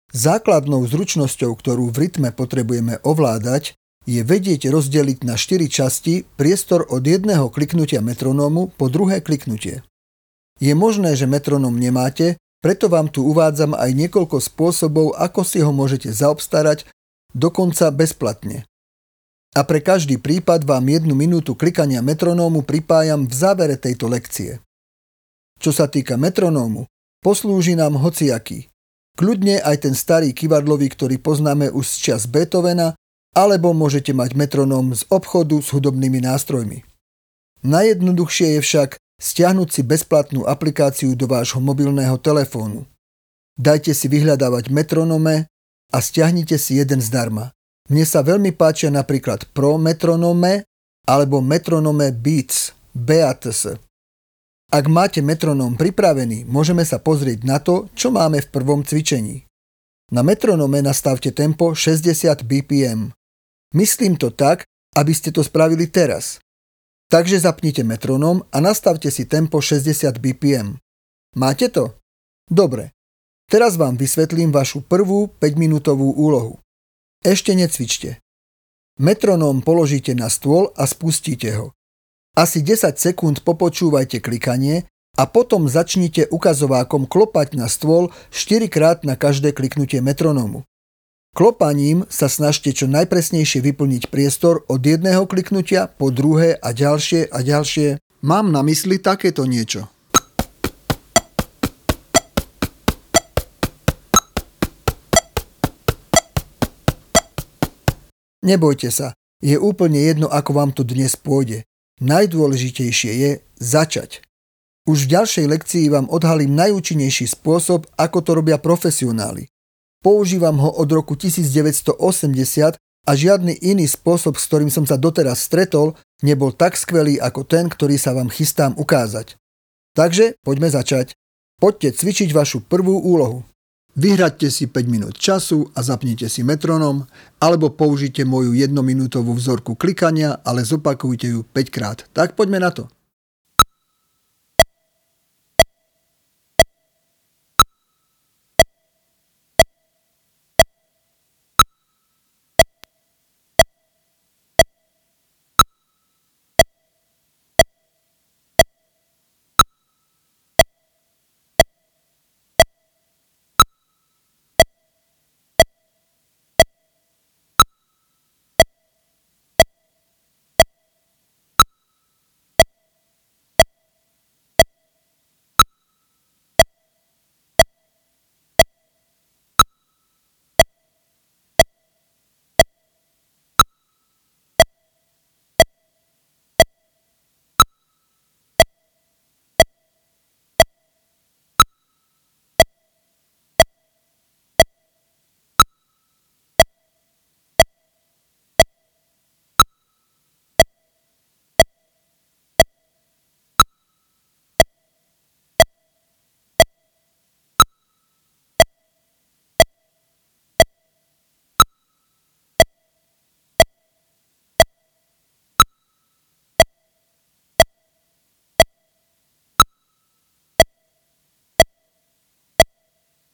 Základnou zručnosťou, ktorú v rytme potrebujeme ovládať, je vedieť rozdeliť na 4 časti priestor od jedného kliknutia metronómu po druhé kliknutie. Je možné, že metronóm nemáte, preto vám tu uvádzam aj niekoľko spôsobov, ako si ho môžete zaobstarať, dokonca bezplatne. A pre každý prípad vám 1 minútu klikania metronómu pripájam v závere tejto lekcie. Čo sa týka metronómu, poslúži nám hociaký. Kľudne aj ten starý kyvadlový, ktorý poznáme už z čias Beethovena, alebo môžete mať metronóm z obchodu s hudobnými nástrojmi. Najjednoduchšie je však stiahnuť si bezplatnú aplikáciu do vášho mobilného telefónu. Dajte si vyhľadávať metronome a stiahnite si jeden zdarma. Mne sa veľmi páčia napríklad Pro Metronome alebo Metronome Beats, BATS. Ak máte metronóm pripravený, môžeme sa pozrieť na to, čo máme v prvom cvičení. Na metronome nastavte tempo 60 BPM. Myslím to tak, aby ste to spravili teraz. Takže zapnite metronóm a nastavte si tempo 60 BPM. Máte to? Dobre. Teraz vám vysvetlím vašu prvú 5-minútovú úlohu. Ešte necvičte. Metronóm položíte na stôl a spustíte ho. Asi 10 sekúnd popočúvajte klikanie a potom začnite ukazovákom klopať na stôl 4-krát na každé kliknutie metronómu. Klopaním sa snažte čo najpresnejšie vyplniť priestor od jedného kliknutia po druhé a ďalšie a ďalšie. Mám na mysli takéto niečo. Nebojte sa, je úplne jedno, ako vám to dnes pôjde. Najdôležitejšie je začať. Už v ďalšej lekcii vám odhalím najúčinnejší spôsob, ako to robia profesionáli. Používam ho od roku 1980 a žiadny iný spôsob, s ktorým som sa doteraz stretol, nebol tak skvelý ako ten, ktorý sa vám chystám ukázať. Takže poďme začať. Poďte cvičiť vašu prvú úlohu. Vyhraďte si 5 minút času a zapnite si metronóm, alebo použite moju 1-minútovú vzorku klikania, ale zopakujte ju 5 krát. Tak poďme na to.